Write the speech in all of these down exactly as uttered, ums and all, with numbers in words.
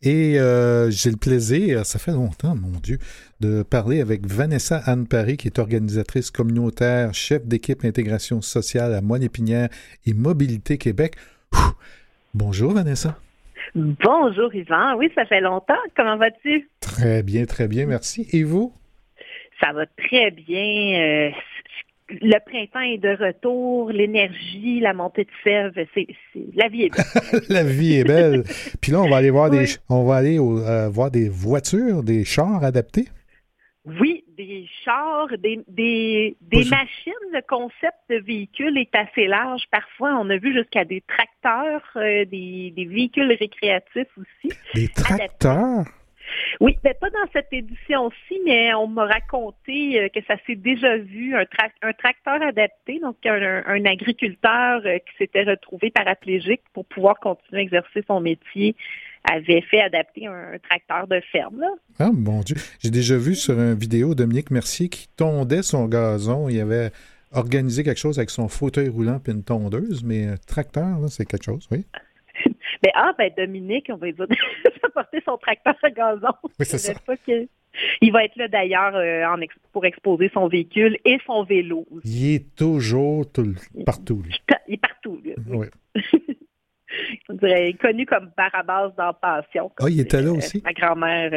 Et euh, j'ai le plaisir, ça fait longtemps, mon Dieu, de parler avec Vanessa Anne Paré, qui est organisatrice communautaire, chef d'équipe intégration sociale à Moine-Épinière et Mobilité Québec. Ouh! Bonjour Vanessa. Bonjour Yvan, oui, ça fait longtemps. Comment vas-tu? Très bien, très bien, merci. Et vous? Ça va très bien. Euh, le printemps est de retour, l'énergie, la montée de sève, c'est, c'est la vie est belle. La vie est belle. Puis là, on va aller voir Oui. des, on va aller au, euh, voir des voitures, des chars adaptés. Oui, des chars, des, des, Pas des ju- machines. Le concept de véhicule est assez large. Parfois, on a vu jusqu'à des tracteurs, euh, des, des véhicules récréatifs aussi, Des adaptés. tracteurs. Oui, mais pas dans cette édition-ci, mais on m'a raconté euh, que ça s'est déjà vu, un, tra- un tracteur adapté, donc un, un agriculteur euh, qui s'était retrouvé paraplégique pour pouvoir continuer à exercer son métier avait fait adapter un, un tracteur de ferme. Là. Ah, mon Dieu. J'ai déjà vu sur une vidéo Dominique Mercier qui tondait son gazon. Il avait organisé quelque chose avec son fauteuil roulant puis une tondeuse, mais un tracteur, là, c'est quelque chose, oui. Ben, ah, ben Dominique, on va lui dire de porter son tracteur à gazon. Oui, Je c'est ça. savais pas que... Il va être là d'ailleurs euh, en ex- pour exposer son véhicule et son vélo aussi. Il est toujours tout le- partout, lui. Il est partout, lui. Oui. Oui. On dirait connu comme Barabas dans Passion, Ah, comme il était là dirait aussi. ma grand-mère.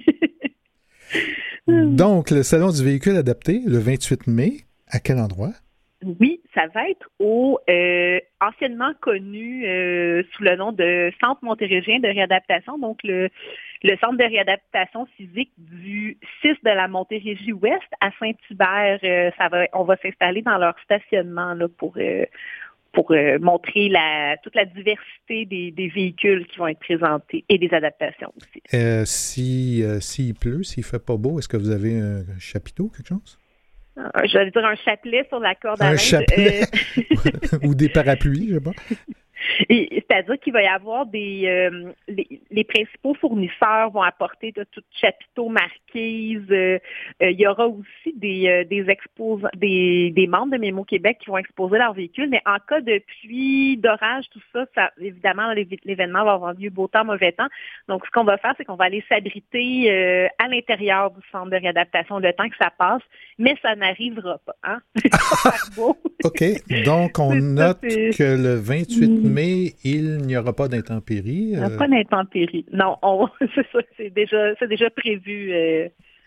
Donc, le Salon du véhicule adapté, le vingt-huit mai, à quel endroit? Oui, ça va être au euh, anciennement connu euh, sous le nom de Centre montérégien de réadaptation, donc le, le centre de réadaptation physique du six de la Montérégie-Ouest à Saint-Hubert. Euh, ça va, on va s'installer dans leur stationnement là, pour euh, pour euh, montrer la, toute la diversité des, des véhicules qui vont être présentés et des adaptations aussi. Euh, si, euh, s'il pleut, s'il fait pas beau, est-ce que vous avez un chapiteau, quelque chose? Euh, Je vais dire un chapelet sur la corde à Un linge. chapelet Euh, ou des parapluies, je sais pas. Et, c'est-à-dire qu'il va y avoir des... euh, les, les principaux fournisseurs vont apporter de tout chapiteaux, marquises. Euh, euh, il y aura aussi des, euh, des exposants, des, des membres de Mémo Québec qui vont exposer leurs véhicules, mais en cas de pluie, d'orage, tout ça, ça évidemment, l'événement va avoir lieu beau temps, mauvais temps. Donc, ce qu'on va faire, c'est qu'on va aller s'abriter euh, à l'intérieur du centre de réadaptation le temps que ça passe, mais ça n'arrivera pas. Hein? Ça va faire beau. OK. Donc, on C'est ça, note c'est- que le vingt-huit mai, il n'y aura pas d'intempéries. Il n'y a Euh, pas d'intempéries. Non, on, c'est ça, c'est déjà, c'est déjà prévu euh,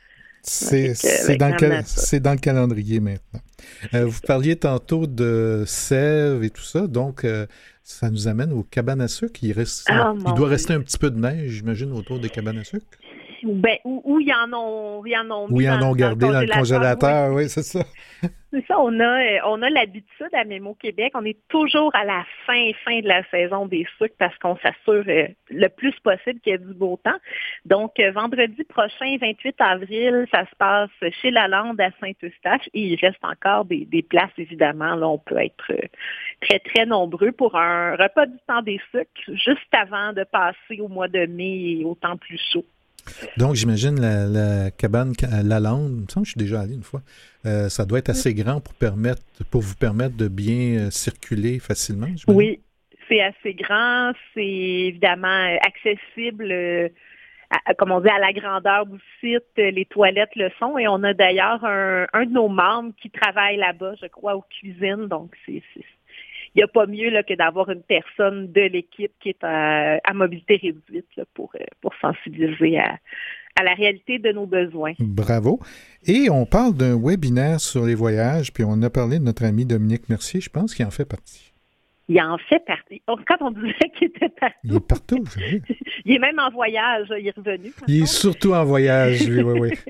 c'est, avec, euh, c'est, avec dans le Mme cal- Nature. c'est dans le calendrier maintenant. Euh, vous parliez tantôt de sève et tout ça, donc euh, ça nous amène aux cabanes à sucre. Il, reste, Ah, il mon doit Dieu. rester un petit peu de neige, j'imagine, autour des cabanes à sucre. Ben, où, où ils en ont, ils en ont Ou mis ils en dans, ont dans le gardé dans le congélateur. Oui, congélateur, oui, c'est ça. c'est ça. On a, euh, on a l'habitude à Mémo Québec. On est toujours à la fin, fin de la saison des sucres parce qu'on s'assure euh, le plus possible qu'il y ait du beau temps. Donc, euh, vendredi prochain, vingt-huit avril, ça se passe chez Lalande à Saint-Eustache et il reste encore des, des places, évidemment. Là, on peut être euh, très, très nombreux pour un repas du temps des sucres juste avant de passer au mois de mai et au temps plus chaud. Donc, j'imagine la, la cabane à Lalande, il me semble que je suis déjà allé une fois, euh, ça doit être assez grand pour permettre, pour vous permettre de bien euh, circuler facilement, j'imagine. Oui, c'est assez grand, c'est évidemment euh, accessible, euh, à- comme on dit, à la grandeur du site. euh, Les toilettes le sont et on a d'ailleurs un, un de nos membres qui travaille là-bas, je crois, aux cuisines. Donc, c'est, c'est- il n'y a pas mieux là, que d'avoir une personne de l'équipe qui est à, à mobilité réduite là, pour, euh, pour sensibiliser à, à la réalité de nos besoins. Bravo. Et on parle d'un webinaire sur les voyages, puis on a parlé de notre ami Dominique Mercier, je pense qu'il en fait partie. Il en fait partie. On- Quand on disait qu'il était Il est partout, partout, j'ai vu. il est même en voyage, il est revenu. par Il est contre. surtout en voyage, lui, oui, oui.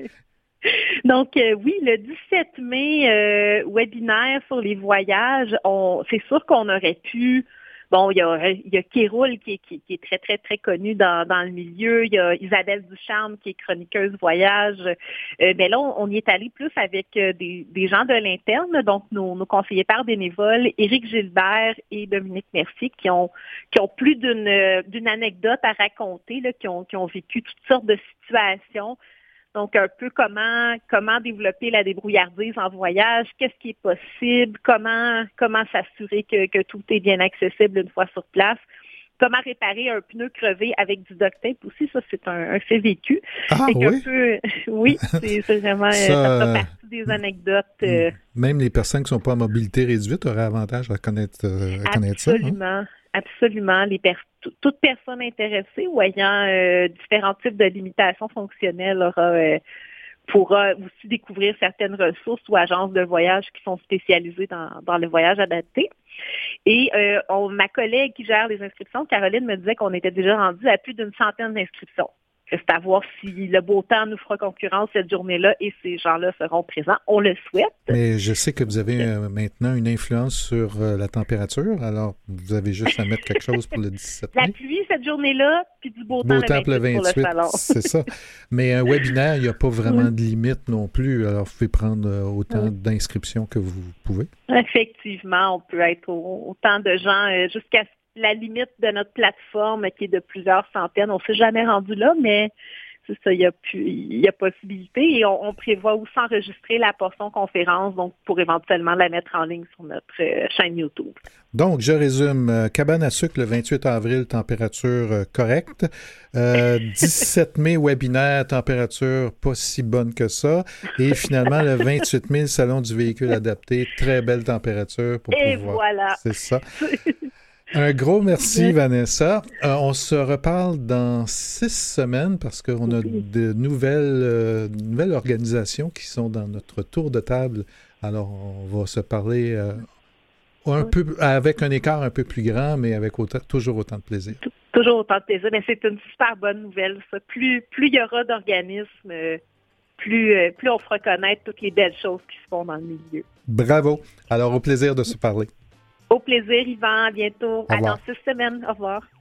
Donc euh, oui, le dix-sept mai, euh, webinaire sur les voyages, on, c'est sûr qu'on aurait pu, bon, il y a, il y a Kéroul qui, est- qui, qui est très, très, très connu dans, dans le milieu, il y a Isabelle Ducharme qui est chroniqueuse voyage, euh, mais là, on, on y est allé plus avec euh, des, des gens de l'interne, donc nos, nos conseillers par bénévoles, Éric Gilbert et Dominique Mercier, qui ont qui ont plus d'une, euh, d'une anecdote à raconter, là, qui ont, qui ont vécu toutes sortes de situations. Donc, un peu comment comment développer la débrouillardise en voyage, qu'est-ce qui est possible, comment comment s'assurer que, que tout est bien accessible une fois sur place. comment réparer un pneu crevé avec du duct tape aussi. Ça, c'est un, un fait vécu. Ah c'est oui? Peu, oui, c'est, c'est vraiment, ça, ça fait partie des anecdotes. Euh, même les personnes qui ne sont pas à mobilité réduite auraient avantage à connaître, euh, à connaître ça. Absolument. Hein? Absolument. Les per- toute personne intéressée ou ayant euh, différents types de limitations fonctionnelles aura, euh, pourra aussi découvrir certaines ressources ou agences de voyage qui sont spécialisées dans, dans le voyage adapté. Et euh, on, ma collègue qui gère les inscriptions, Caroline, me disait qu'on était déjà rendu à plus d'une centaine d'inscriptions. Reste à voir si le beau temps nous fera concurrence cette journée-là et ces gens-là seront présents. On le souhaite. Mais je sais que vous avez euh, maintenant une influence sur euh, la température, alors vous avez juste à mettre quelque chose pour le dix-sept mai. La pluie cette journée-là, puis du beau, beau temps, temps le vingt-huit, vingt-huit pour le salon. C'est ça. Mais un webinaire, il n'y a pas vraiment de limite non plus, alors vous pouvez prendre euh, autant oui. d'inscriptions que vous pouvez. Effectivement, on peut être au, autant de gens euh, jusqu'à la limite de notre plateforme qui est de plusieurs centaines. On ne s'est jamais rendu là, mais c'est ça, il y a, plus, il y a possibilité. Et on, on prévoit aussi enregistrer la portion conférence donc pour éventuellement la mettre en ligne sur notre euh, chaîne YouTube. Donc, je résume. Euh, cabane à sucre le vingt-huit avril, température euh, correcte. Euh, dix-sept mai, webinaire, température pas si bonne que ça. Et finalement, le vingt-huit mai, salon du véhicule adapté, très belle température pour Et pouvoir... voilà. C'est ça. Un gros merci, Vanessa. Euh, on se reparle dans six semaines parce qu'on a de nouvelles, euh, nouvelles organisations qui sont dans notre tour de table. Alors, on va se parler euh, un oui. peu avec un écart un peu plus grand, mais avec autant, toujours autant de plaisir. Toujours autant de plaisir. Mais c'est une super bonne nouvelle, ça. Plus, plus il y aura d'organismes, plus, euh, plus on fera connaître toutes les belles choses qui se font dans le milieu. Bravo. Alors, au plaisir de se parler. Au plaisir, Yvan. À bientôt. À dans six semaines. Au revoir.